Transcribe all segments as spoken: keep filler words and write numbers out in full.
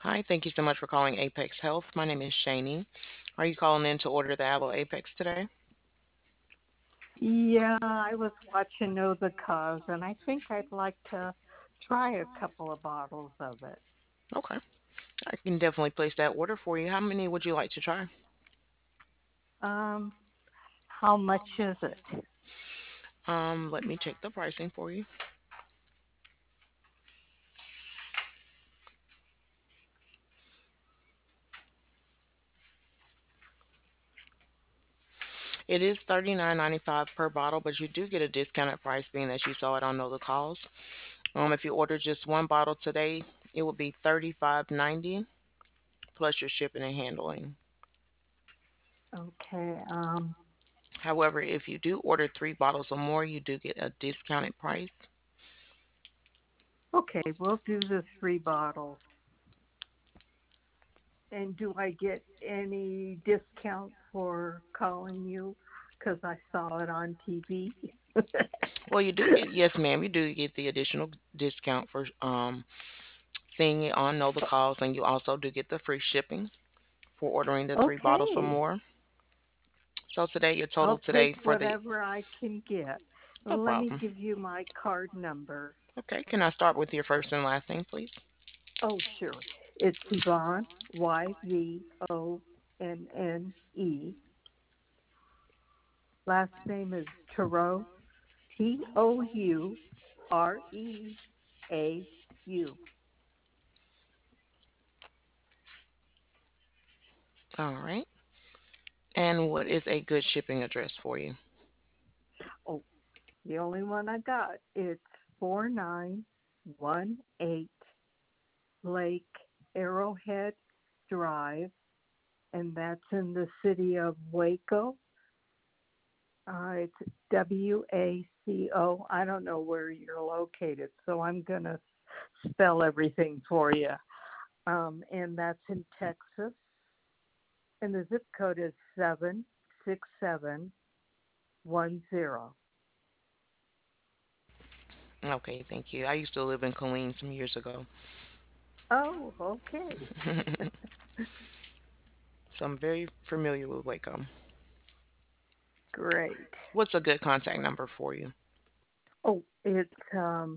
Hi, thank you so much for calling Apex Health. My name is Shani. Are you calling in to order the Aloe Apex today? Yeah, I was watching Know the Cause, and I think I'd like to try a couple of bottles of it. Okay, I can definitely place that order for you. How many would you like to try? Um, how much is it? Um, let me check the pricing for you. It is thirty-nine ninety-five per bottle, but you do get a discounted price being that you saw it on Know the Calls. Um, if you order just one bottle today, it would be thirty-five ninety plus your shipping and handling. Okay. Um, However, if you do order three bottles or more, you do get a discounted price. okay, we'll do the three bottles. And do I get any discount for calling you? Because I saw it on T V. Well, you do get, yes, ma'am, you do get the additional discount for um seeing it on Know the Calls, and you also do get the free shipping for ordering the three bottles or Okay, more. So today, your total I'll take today for the whatever I can get. no Let me problem. give you my card number. Okay, can I start with your first and last name, please? Oh, sure. It's Yvonne, Y V O N N E. Last name is Toureau, T O U R E A U. All right. And what is a good shipping address for you? Oh, the only one I got. It's four nine one eight Lake Arrowhead Drive, and that's in the city of Waco. Uh, it's W A C O. I don't know where you're located, so I'm going to spell everything for you. Um, and that's in Texas. And the zip code is seven six seven one zero. Okay, thank you. I used to live in Colleen some years ago, Oh, okay. so I'm very familiar with Waco. Great. What's a good contact number for you? Oh, it's um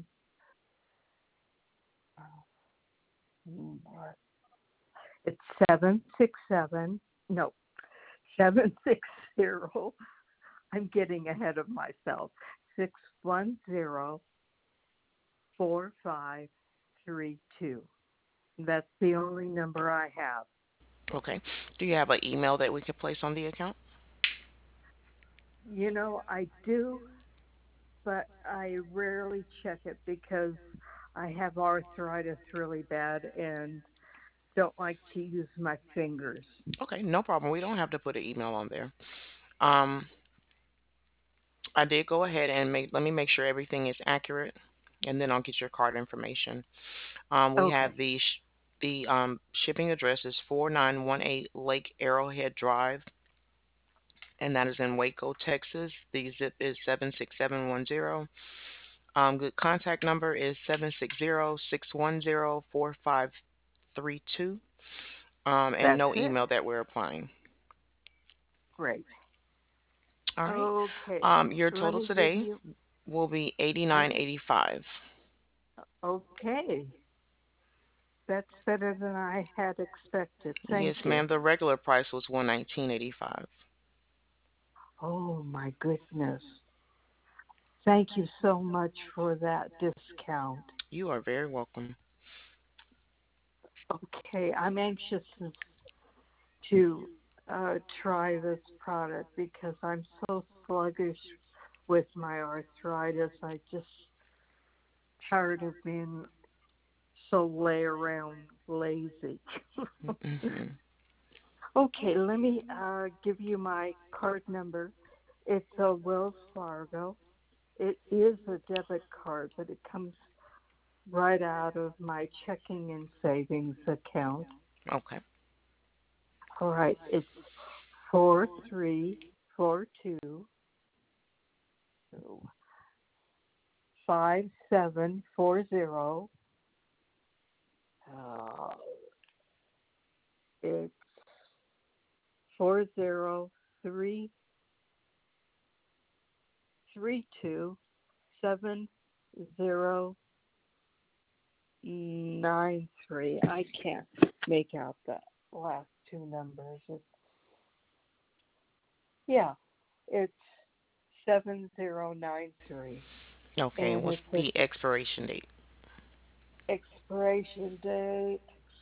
what? It's seven six seven. No, seven six zero. I'm getting ahead of myself. Six one zero four five three two. That's the only number I have. Okay. Do you have an email that we could place on the account? You know, I do, but I rarely check it because I have arthritis really bad and don't like to use my fingers. Okay, no problem. We don't have to put an email on there. Um, I did go ahead and make, let me make sure everything is accurate, and then I'll get your card information. Um, we have Okay, the sh- the um, shipping address is four nine one eight Lake Arrowhead Drive, and that is in Waco, Texas. The zip is seven six seven one zero. Um, good contact number is seven six zero six one zero four five three two. Um, and that's no it. email that we're applying. Great. All right. Okay, Um, your let total me give today you. will be eighty Oh, nine eighty five. okay. That's better than I had expected. Yes, Thank you. ma'am. The regular price was one nineteen eighty five. Oh, my goodness. Thank you so much for that discount. You are very welcome. Okay, I'm anxious to uh, try this product because I'm so sluggish with my arthritis. I just tired of being so lay around lazy. Hmm. Okay, let me uh, give you my card number. It's a Wells Fargo. It is a debit card, but it comes right out of my checking and savings account. Okay. All right, it's four three four two five seven four zero. Uh, four zero three three two seven zero nine three. I can't make out the last two numbers. It's, yeah, it's seven zero nine three. Okay, and And what's it's an the expiration date? expiration date.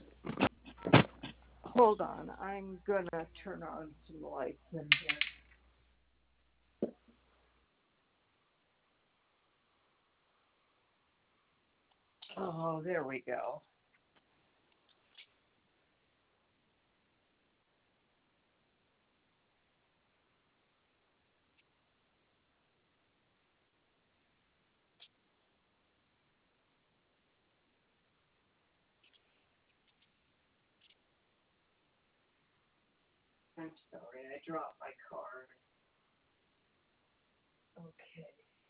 Hold on, I'm gonna turn on some lights in here. Oh, there we go. I'm sorry, I dropped my card. Okay.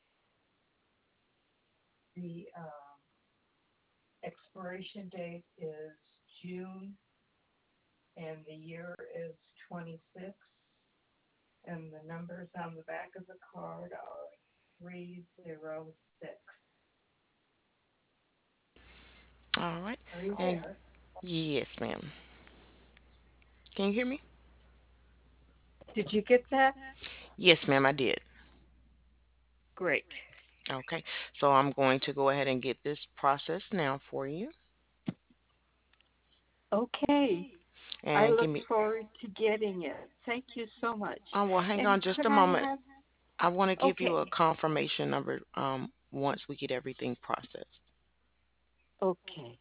The um, expiration date is June, and the year is twenty-six, and the numbers on the back of the card are three zero six. All right. Are you And there? yes, ma'am. Can you hear me? Did you get that? Yes, ma'am, I did. Great. Okay. So I'm going to go ahead and get this processed now for you. Okay. I And give look me, forward to getting it. Thank you so much. oh, well, hang And on just could a I moment. have, I want to give you okay, a confirmation number um, once we get everything processed. okay.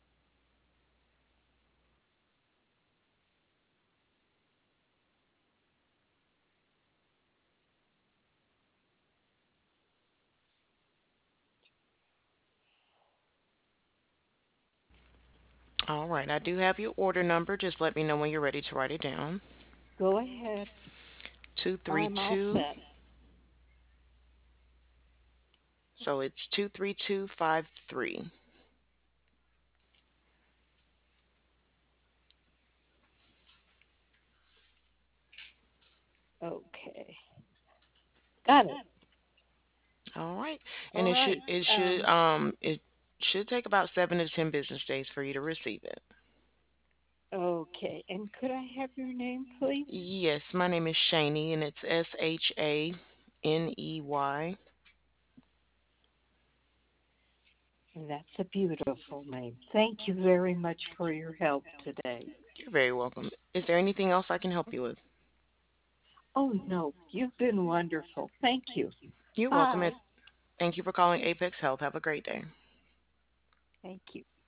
All right. I do have your order number. Just let me know when you're ready to write it down. Go ahead. I'm all two three two. set. So it's two three two five three. Okay. Got it. All right. All And it should right. it should Um, um it should take about seven to ten business days for you to receive it. okay. And could I have your name, please? Yes, my name is Shani and it's S H A N E Y. That's a beautiful name. Thank you very much for your help today. You're very welcome. Is there anything else I can help you with? Oh, no, you've been wonderful. Thank you. You're welcome Bye. and thank you for calling Apex Health. Have a great day. Thank you.